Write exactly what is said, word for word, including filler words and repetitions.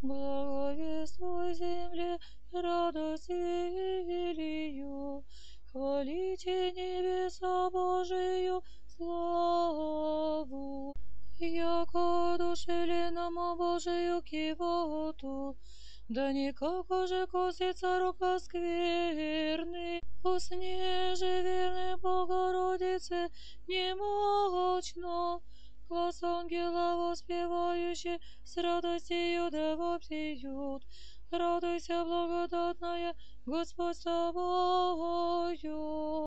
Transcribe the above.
Благовествуй земле радость Илью, хвалите небеса Божию славу. Яко одушевленному Божию кивоту, да никак уже косится рука скверны. Усне же верной Богородице немощно, глаз ангела воспевающий с радостью да вопиют. Радуйся, благодатная, Господь с тобою.